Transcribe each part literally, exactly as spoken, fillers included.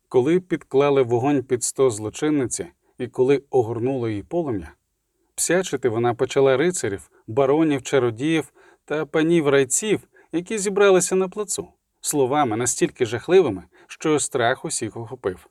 Коли підклали вогонь під сто злочинниці і коли огорнуло її полум'я, псячити вона почала рицарів, баронів, чародіїв та панів-райців, які зібралися на плацу, словами настільки жахливими, що страх усіх охопив.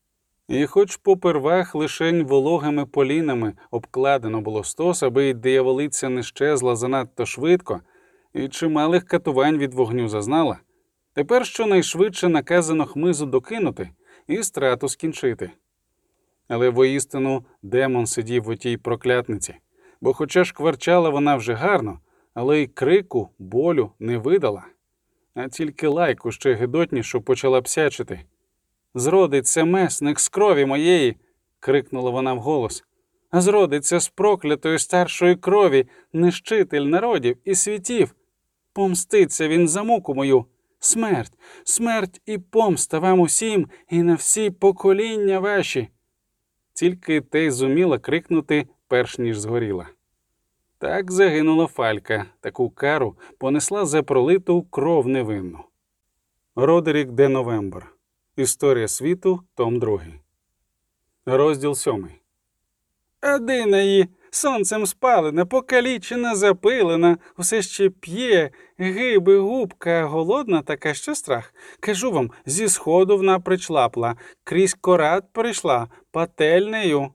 І хоч попервах лишень вологими полінами обкладено було стос, аби й дияволиця не щезла занадто швидко і чималих катувань від вогню зазнала, тепер щонайшвидше наказано хмизу докинути і страту скінчити. Але воістину демон сидів у тій проклятниці, бо хоча шкварчала вона вже гарно, але й крику, болю не видала, а тільки лайку ще гидотнішу почала псячити. «Зродиться месник з крові моєї!» – крикнула вона вголос. «Зродиться з проклятої старшої крові, нищитель народів і світів! Помститься він за муку мою! Смерть, смерть і помста вам усім і на всі покоління ваші!» Тільки те й зуміла крикнути, перш ніж згоріла. Так загинула Фалька, таку кару понесла за пролиту кров невинну. Родерік де Новембр. Історія світу, том другий. Розділ сьомий. «Адина її, сонцем спалена, покалічена, запилена, усе ще п'є, гиби, губка, голодна така, що страх. Кажу вам, зі сходу вона причлапла, крізь корат прийшла, пательнею».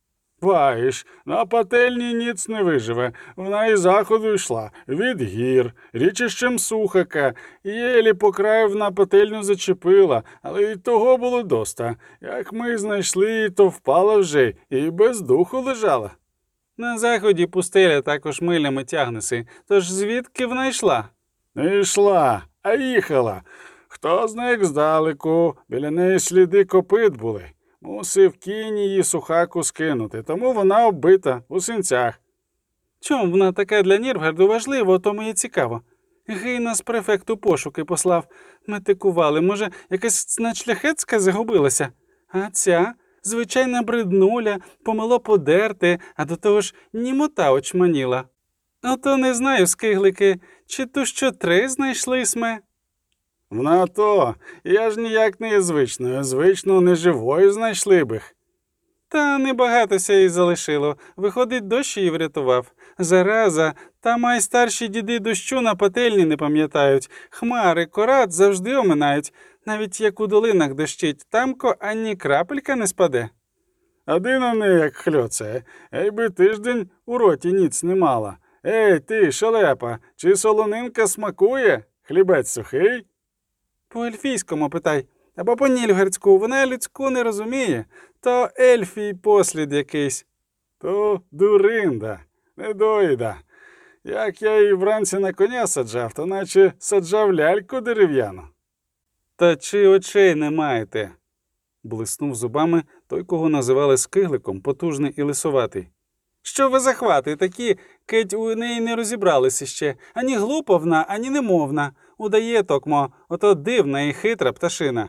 «Ваїш, на пательні ніц не виживе, вона із заходу йшла, від гір, річищем Сухака, єлі по краю на пательню зачепила, але й того було доста. Як ми знайшли, то впала вже і без духу лежала». «На заході пустеля також милями тягнеси, тож звідки вона йшла?» «Не йшла, а їхала. Хто знає, як здалеку, біля неї сліди копит були. Мусив кінь її Сухаку скинути, тому вона оббита у синцях». «Чом вона така для Нірвгарду важлива, то мені цікаво. Гей нас префекту пошуки послав. Метикували, може, якась надшляхетська загубилася? А ця, звичайна бриднуля, помило подерти, а до того ж німота очманіла. Ото не знаю, скиглики, чи то що три знайшли сме?» «Вона то, я ж ніяк не є звичною, звично неживою знайшли б їх». «Та небагатося їй залишило. Виходить, дощ її врятував. Зараза, та май старші діди дощу на пательні не пам'ятають. Хмари, корат завжди оминають. Навіть як у долинах дощить, тамко ані крапелька не спаде». «Адина не як хльоце, ей би тиждень у роті ніц не мала. Ей ти, шалепа, чи солонинка смакує? Хлібець сухий?» «По-ельфійському питай. Або по-нільфгардську, вона людську не розуміє. То ельфій послід якийсь». «То дуринда, недоїда. Як я її вранці на коня саджав, то наче саджав ляльку дерев'яну». «Та чи очей не маєте?» – блиснув зубами той, кого називали скигликом, потужний і лисоватий. «Що ви захвати такі, кеть у неї не розібралися ще. Ані глупа вона, ані немовна. Удає токмо, ото дивна і хитра пташина.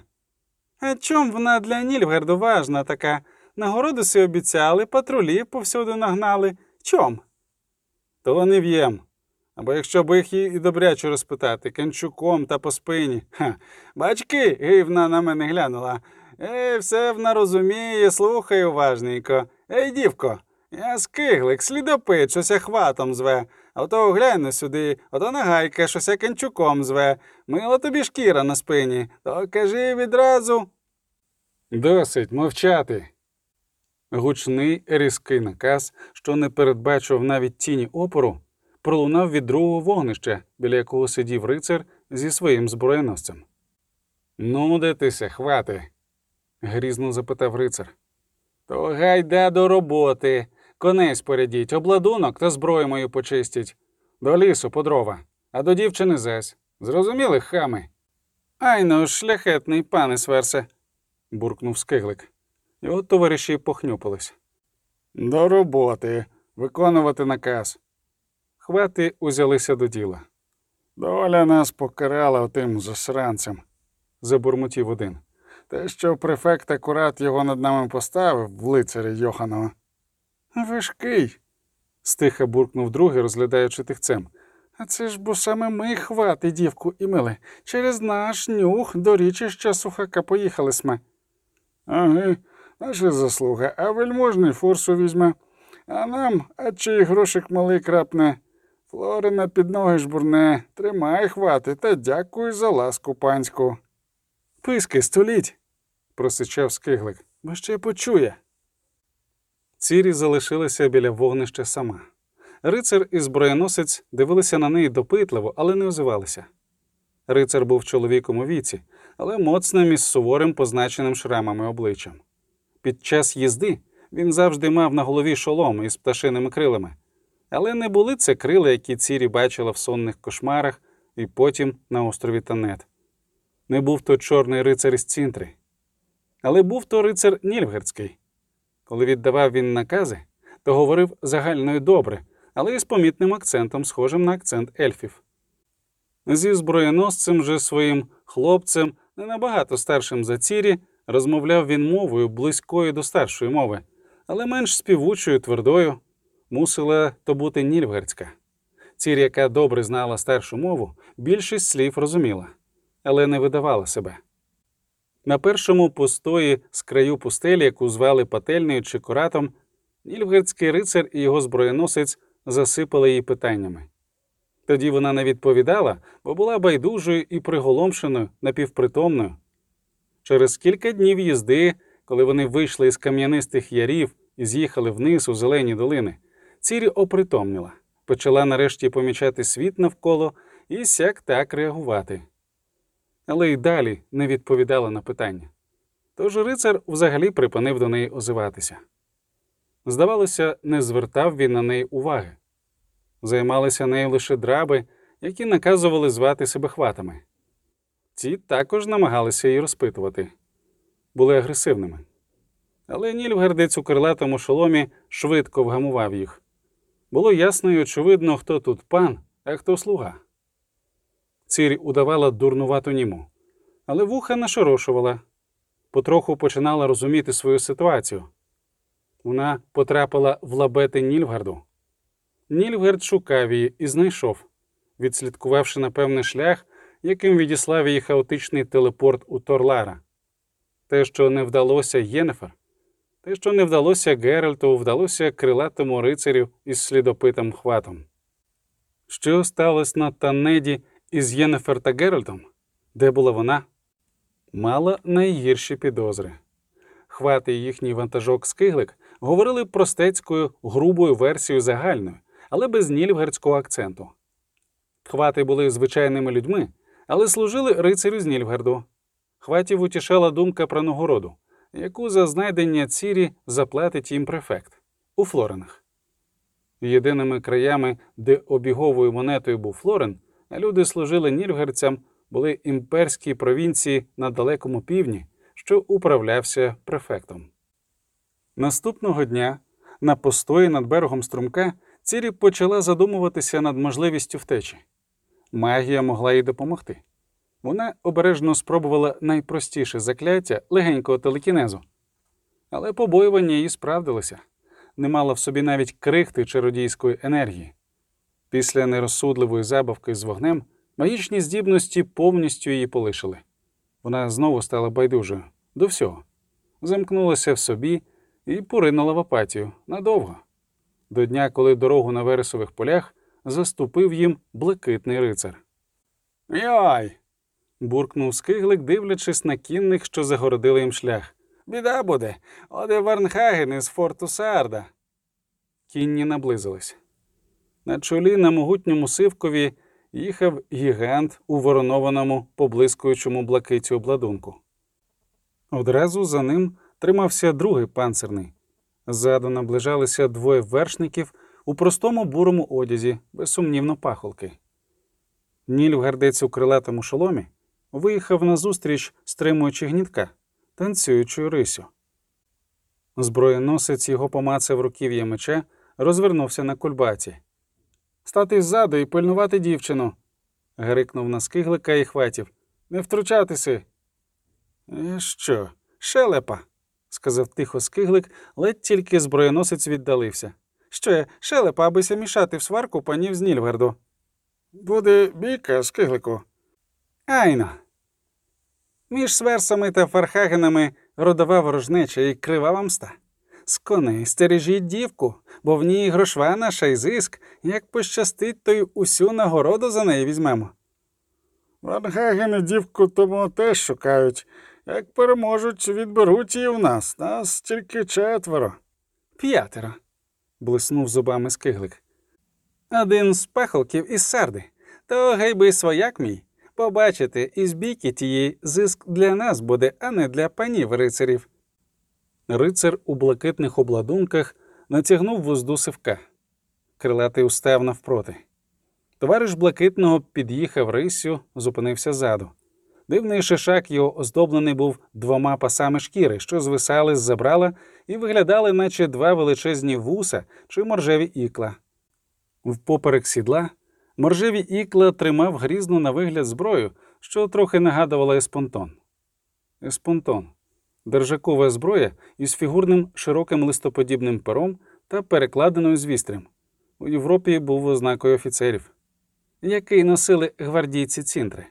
А чом вона для Нільфгарду важна така? Нагороди си обіцяли, патрулі повсюди нагнали. Чом?» «То не в'єм. Або якщо б їх і добряче розпитати, канчуком та по спині. Ха, бачки, гивна на мене глянула. Ей, все вона розуміє, слухай уважненько. Ей, дівко, я скиглик, слідопит, щося хватом зве. А ото гляну сюди, ото нагайка, щося канчуком зве. Мила тобі шкіра на спині, то кажи відразу». «Досить мовчати!» Гучний, різкий наказ, що не передбачив навіть тіні опору, пролунав від другого вогнища, біля якого сидів рицар зі своїм зброєносцем. «Нудитися, хвати?» – грізно запитав рицар. «То гайда до роботи. Коней спорядіть, обладунок та зброю мою почистіть. До лісу по дрова, а до дівчини зась. Зрозуміли, хами?» «Айно, шляхетний пане Сверсе!» – буркнув скиглик. Його товариші похнюпились. «До роботи. Виконувати наказ». Хвати узялися до діла. «Доля нас покарала отим засранцем», – забурмотів один. «Те, що префект акурат його над нами поставив, в лицаря Йоханова». «Важкий», – стиха буркнув другий, розглядаючи тихцем. «А це ж бо саме ми, хвати, дівку, і мили. Через наш нюх до річища Сухака поїхали сме». Аги, наша заслуга, а вельможний форсу візьме. А нам, а чий грошик малий крапне. Флорина під ноги жбурне, тримай хвати та дякую за ласку панську. Писки, століть, просичав Скиглик, бо ще почує. Цірі залишилася біля вогнища сама. Рицар і зброєносець дивилися на неї допитливо, але не озивалися. Рицар був чоловіком у віці, але моцним із суворим позначеним шрамами обличчям. Під час їзди він завжди мав на голові шолом із пташиними крилами. Але не були це крила, які Цірі бачила в сонних кошмарах і потім на острові Танет. Не був то чорний рицар із Цінтри. Але був то рицар Нільфгардський. Коли віддавав він накази, то говорив загально і добре, але із помітним акцентом, схожим на акцент ельфів. Зі зброєносцем же своїм хлопцем, не набагато старшим за Цірі, розмовляв він мовою близькою до старшої мови, але менш співучою, твердою. Мусила то бути Нільфгардська. Цірі, яка добре знала старшу мову, більшість слів розуміла, але не видавала себе. На першому постої з краю пустелі, яку звали Пательнею чи Коратом, Нільфгардський рицар і його зброєносець засипали її питаннями. Тоді вона не відповідала, бо була байдужою і приголомшеною, напівпритомною. Через кілька днів їзди, коли вони вийшли із кам'янистих ярів і з'їхали вниз у зелені долини, Цірі опритомніла, почала нарешті помічати світ навколо і сяк-так реагувати. Але й далі не відповідала на питання. Тож рицар взагалі припинив до неї озиватися. Здавалося, не звертав він на неї уваги. Займалися нею лише драби, які наказували звати себе хватами. Ці також намагалися її розпитувати. Були агресивними. Але Нільфгардець у крилатому шоломі швидко вгамував їх. Було ясно і очевидно, хто тут пан, а хто слуга. Цірі удавала дурнувату німу, але вуха нашорошувала. Потроху починала розуміти свою ситуацію. Вона потрапила в лабети Нільфгарду. Нільфгард шукав її і знайшов, відслідкувавши напевний шлях, яким відіслав її хаотичний телепорт у Торлара. Те, що не вдалося Єнефер, те, що не вдалося Геральту, вдалося крилатому рицарю із слідопитом Хватом. Що сталося на Танеді із Єнефер та Геральтом? Де була вона? Мала найгірші підозри. Хват і їхній вантажок Скиглик говорили простецькою, грубою версією загальною, але без нільфгардського акценту. Хвати були звичайними людьми, але служили рицарю з Нільфгарду. Хватів утішала думка про нагороду, яку за знайдення Цірі заплатить їм префект у Флоренах. Єдиними краями, де обіговою монетою був Флорен, а люди служили нільфгардцям, були імперські провінції на далекому півдні, що управлявся префектом. Наступного дня на постої над берегом струмка Цірі почала задумуватися над можливістю втечі. Магія могла їй допомогти. Вона обережно спробувала найпростіше закляття легенького телекінезу. Але побоювання її справдилося. Не мала в собі навіть крихти чародійської енергії. Після нерозсудливої забавки з вогнем магічні здібності повністю її полишили. Вона знову стала байдужою до всього. Замкнулася в собі і поринула в апатію надовго. До дня, коли дорогу на вересових полях заступив їм блакитний рицар. Йой! – буркнув Скиглик, дивлячись на кінних, що загородили їм шлях. Біда буде. Оде Варнхаген із форту Саарда. Кінні наблизились. На чолі на могутньому сивкові їхав гігант у воронованому, поблискуючому блакиті обладунку. Одразу за ним тримався другий панцирний. Ззаду наближалися двоє вершників у простому бурому одязі, безсумнівно пахолки. Нільфгардець у крилатому шоломі виїхав назустріч, стримуючи гнітка, танцюючою рисю. Зброєносець його помацав руків'я меча, розвернувся на кульбаті. «Стати ззаду і пильнувати дівчину!» – грикнув на Скиглика і Хватів. «Не втручатися!» «І що, шелепа?» – сказав тихо Скиглик, ледь тільки зброєносець віддалився. «Що я, шелепа, абися мішати в сварку панів з Нільфгарду?» «Буде бійка, Скиглику». «Айно!» Між сверсами та фархагенами родова ворожнеча і кривава мста. З коней стережіть дівку, бо в ній грошва наша і зиск. Як пощастить, то й усю нагороду за неї візьмемо. Варнхаген і дівку тому теж шукають. Як переможуть, відберуть її в нас. Нас тільки четверо. П'ятеро, блиснув зубами скиглик. Один з пахолків із Сарди. То гей би свояк мій. Побачите, із бійки тієї зиск для нас буде, а не для панів рицарів. Рицар у блакитних обладунках натягнув вузду сивка. Крилатий устав навпроти. Товариш блакитного під'їхав риссю, зупинився ззаду. Дивний шишак його оздоблений був двома пасами шкіри, що звисали з забрала і виглядали, наче два величезні вуса чи моржеві ікла. Впоперек сідла моржеві ікла тримав грізну на вигляд зброю, що трохи нагадувала еспонтон. Еспонтон – держакова зброя із фігурним широким листоподібним пером та перекладиною з вістрям. У Європі був ознакою офіцерів, який носили гвардійці цінтри,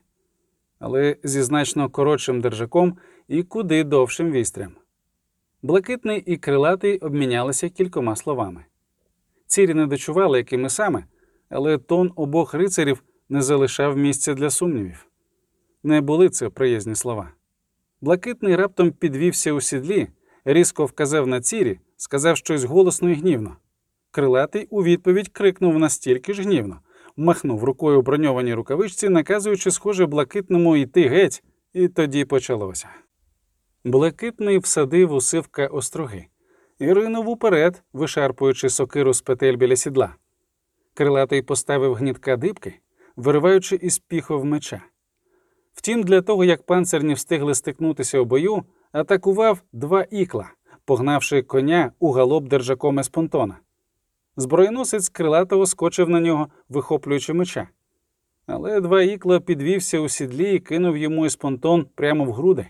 але зі значно коротшим держаком і куди довшим вістрям. Блакитний і крилатий обмінялися кількома словами. Цірі не дочували, якими саме, але тон обох рицарів не залишав місця для сумнівів. Не були це приязні слова. Блакитний раптом підвівся у сідлі, різко вказав на Цірі, сказав щось голосно і гнівно. Крилатий у відповідь крикнув настільки ж гнівно, махнув рукою у броньованій рукавичці, наказуючи, схоже, блакитному йти геть, і тоді почалося. Блакитний всадив у сивка остроги і ринув уперед, вишарпуючи сокиру з петель біля сідла. Крилатий поставив гнітка дибки, вириваючи із піхов меча. Втім, для того, як панцирні встигли стикнутися у бою, атакував два ікла, погнавши коня у галоп держаком еспонтона. Зброєносець крилатого скочив на нього, вихоплюючи меча. Але два ікла підвівся у сідлі і кинув йому еспонтон прямо в груди.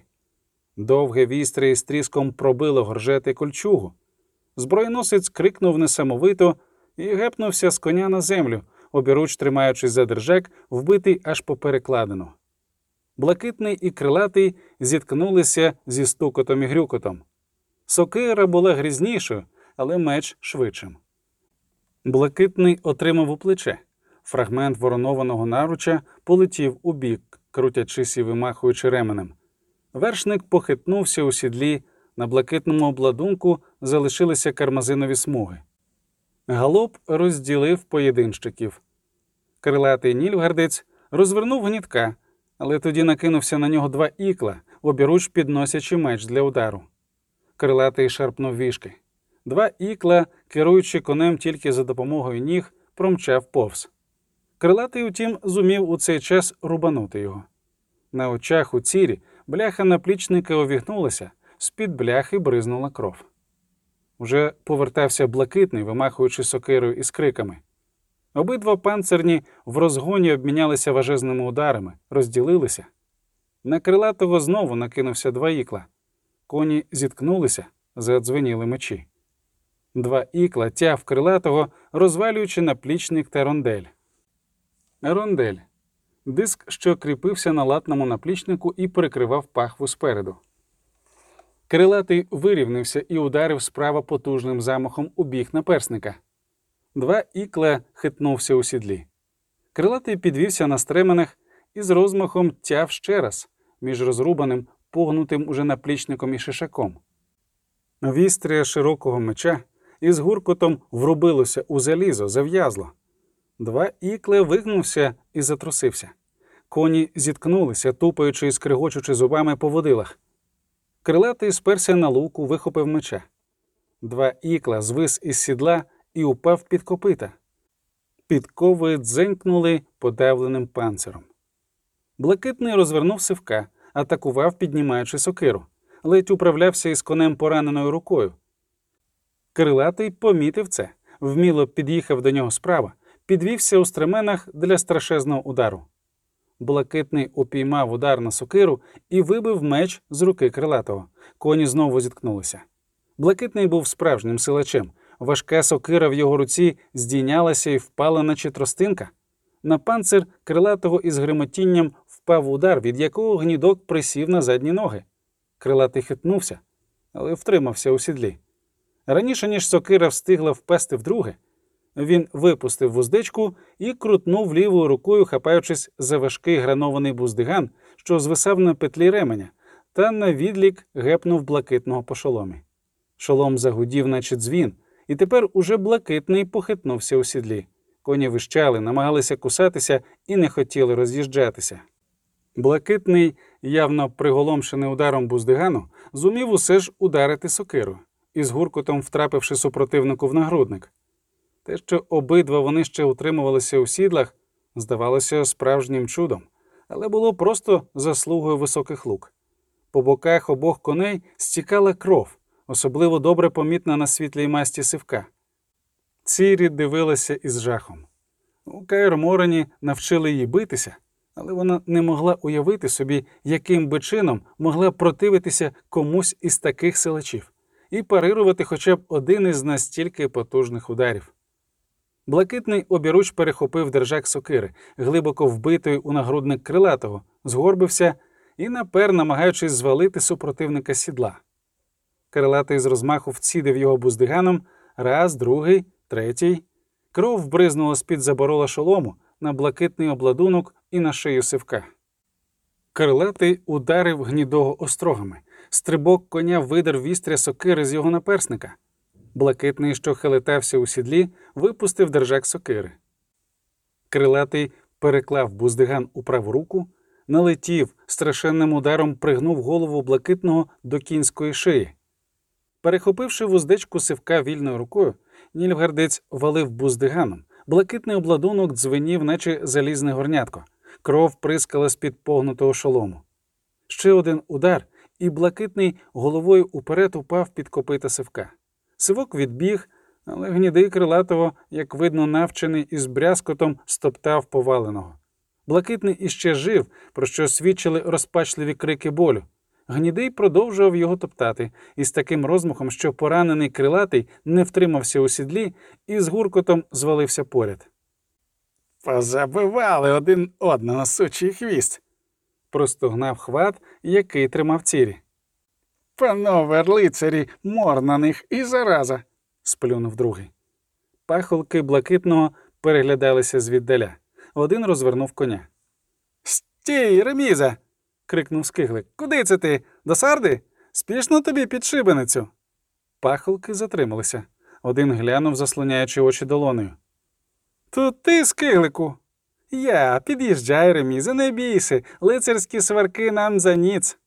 Довге вістря із тріском пробило горжети кольчугу. Зброєносець крикнув несамовито і гепнувся з коня на землю, обіруч тримаючись за держак, вбитий аж по перекладину. Блакитний і крилатий зіткнулися зі стукотом і грюкотом. Сокира була грізнішою, але меч швидшим. Блакитний отримав у плече. Фрагмент воронованого наруча полетів у бік, крутячись і вимахуючи ременем. Вершник похитнувся у сідлі, на блакитному обладунку залишилися кармазинові смуги. Галоп розділив поєдинщиків. Крилатий нільфгардець розвернув гнітка, але тоді накинувся на нього два ікла, обіруч підносячи меч для удару. Крилатий шарпнув вішки. Два ікла, керуючи конем тільки за допомогою ніг, промчав повз. Крилатий, утім, зумів у цей час рубанути його. На очах у Цірі бляха наплічника увігнулася, з-під бляхи бризнула кров. Уже повертався блакитний, вимахуючи сокирою із криками. Обидва панцирні в розгоні обмінялися важезними ударами, розділилися. На крилатого знову накинувся два ікла. Коні зіткнулися, задзвеніли мечі. Два ікла тяв крилатого, розвалюючи наплічник та рондель. Рондель – диск, що кріпився на латному наплічнику і перекривав пахву спереду. Крилатий вирівнився і ударив справа потужним замахом у бік наперсника. Два ікла хитнувся у сідлі. Крилатий підвівся на стременах і з розмахом тяв ще раз, між розрубаним, погнутим уже наплічником і шишаком. Вістря широкого меча із гуркотом врубилося у залізо, зав'язло. Два ікла вигнувся і затрусився. Коні зіткнулися, тупаючи і скригочучи зубами по водилах. Крилатий сперся на луку, вихопив меча. Два ікла звис із сідла і упав під копита. Підкови дзенькнули подавленим панциром. Блакитний розвернув сивка, атакував, піднімаючи сокиру. Ледь управлявся із конем пораненою рукою. Крилатий помітив це, вміло під'їхав до нього справа, підвівся у стременах для страшезного удару. Блакитний упіймав удар на сокиру і вибив меч з руки крилатого. Коні знову зіткнулися. Блакитний був справжнім силачем. Важка сокира в його руці здійнялася і впала, наче тростинка. На панцир крилатого із гримотінням впав удар, від якого гнідок присів на задні ноги. Крилатий хитнувся, але втримався у сідлі. Раніше, ніж сокира встигла впасти вдруге, він випустив вуздечку і крутнув лівою рукою, хапаючись за важкий гранований буздиган, що звисав на петлі ременя, та на відлік гепнув блакитного по шоломі. Шолом загудів, наче дзвін, і тепер уже блакитний похитнувся у сідлі. Коні вищали, намагалися кусатися і не хотіли роз'їжджатися. Блакитний, явно приголомшений ударом буздигану, зумів усе ж ударити сокиру, із гуркотом втрапивши супротивнику в нагрудник. Те, що обидва вони ще утримувалися у сідлах, здавалося справжнім чудом, але було просто заслугою високих лук. По боках обох коней стікала кров, особливо добре помітна на світлій масті сивка. Цірі дивилася із жахом. У Каер-Морені навчили її битися, але вона не могла уявити собі, яким би чином могла противитися комусь із таких силачів і парирувати хоча б один із настільки потужних ударів. Блакитний обіруч перехопив держак сокири, глибоко вбитої у нагрудник крилатого, згорбився і напер, намагаючись звалити супротивника з сідла. Крилатий з розмаху вцідив його буздиганом, раз, другий, третій. Кров бризнула з-під заборола шолому на блакитний обладунок і на шию сивка. Крилатий ударив гнідого острогами. Стрибок коня видер вістря сокири з його наперсника. Блакитний, що хилетався у сідлі, випустив держак сокири. Крилатий переклав буздиган у праву руку, налетів, страшенним ударом пригнув голову блакитного до кінської шиї. Перехопивши вуздечку сивка вільною рукою, нільфгардець валив буздиганом. Блакитний обладунок дзвенів, наче залізне горнятко. Кров прискала з-під погнутого шолому. Ще один удар, і блакитний головою уперед упав під копита сивка. Сивок відбіг, але гнідий крилатого, як видно навчений, із брязкотом стоптав поваленого. Блакитний іще жив, про що свідчили розпачливі крики болю. Гнідий продовжував його топтати, із таким розмахом, що поранений крилатий не втримався у сідлі і з гуркотом звалився поряд. «Позабивали один одного, сучий хвіст!» – простогнав хват, який тримав Цірі. «Панове лицарі, мор на них і зараза!» – сплюнув другий. Пахолки блакитного переглядалися звіддаля. Один розвернув коня. «Стій, реміза!» – крикнув Скиглик. «Куди це ти? До Сарди? Спішно тобі під шибеницю!» Пахолки затрималися. Один глянув, заслоняючи очі долонею. «Тут ти, Скиглику!» «Я, під'їжджай, реміза, не бійся, лицарські сварки нам за ніц!»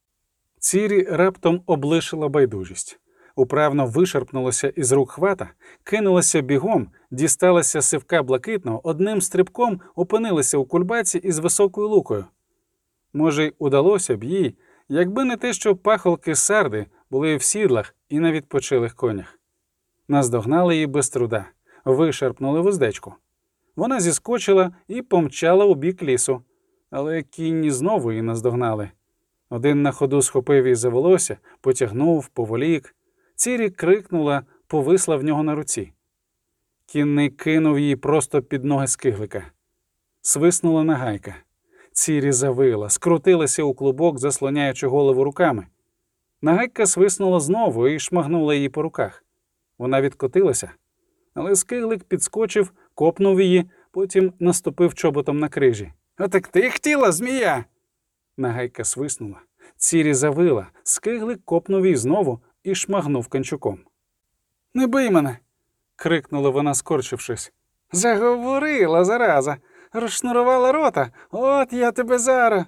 Цірі раптом облишила байдужість. Управно вишарпнулася із рук хвата, кинулася бігом, дісталася сивка блакитного, одним стрибком опинилася у кульбаці із високою лукою. Може, й удалося б їй, якби не те, що пахолки Сарди були в сідлах і на відпочилих конях. Наздогнали її без труда, вишарпнули вуздечку. Вона зіскочила і помчала у бік лісу, але кінні знову її наздогнали. Один на ходу схопив її за волосся, потягнув, поволік. Цірі крикнула, повисла в нього на руці. Кінний кинув її просто під ноги Скиглика. Свиснула нагайка. Цірі завила, скрутилася у клубок, заслоняючи голову руками. Нагайка свиснула знову і шмагнула її по руках. Вона відкотилася, але Скиглик підскочив, копнув її, потім наступив чоботом на крижі. «А так ти хотіла, змія!» Нагайка свиснула. Цірі завила, Скиглик копнув її знову і шмагнув кончуком. «Не бий мене!» – крикнула вона, скорчившись. «Заговорила, зараза! Розшнурувала рота! От я тебе зараз!»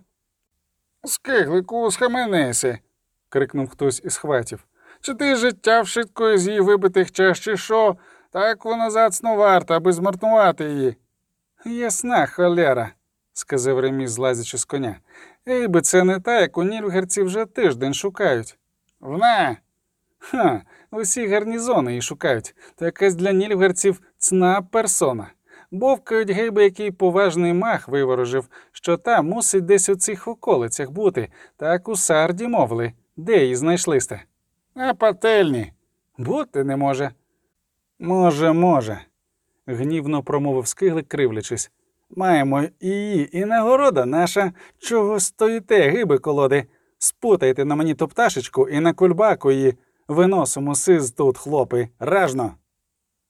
«Скиглику, схаменися!» – крикнув хтось із хватів. «Чи ти життя вшиткою з її вибитих чаш, чи що? Так вона зацно варта, аби змартнувати її!» «Ясна холера!» – сказав Реміз, злазячи з коня. «Ей би це не та, яку нільфгардці вже тиждень шукають!» «Вна!» «Ха! Усі гарнізони її шукають. Та якась для нільфгардців цна персона. Бовкають, гейби, який поважний мах виворожив, що та мусить десь у цих околицях бути. Так у Сарді мовили. Де її знайшли-сте?» «На пательні!» «Бути не може!» «Може, може!» – гнівно промовив Скиглик, кривлячись. «Маємо і її, і нагорода наша. Чого стоїте, гиби колоди? Спутайте на мені ту пташечку і на кульбаку її. Виносимо сиз тут, хлопи, ражно.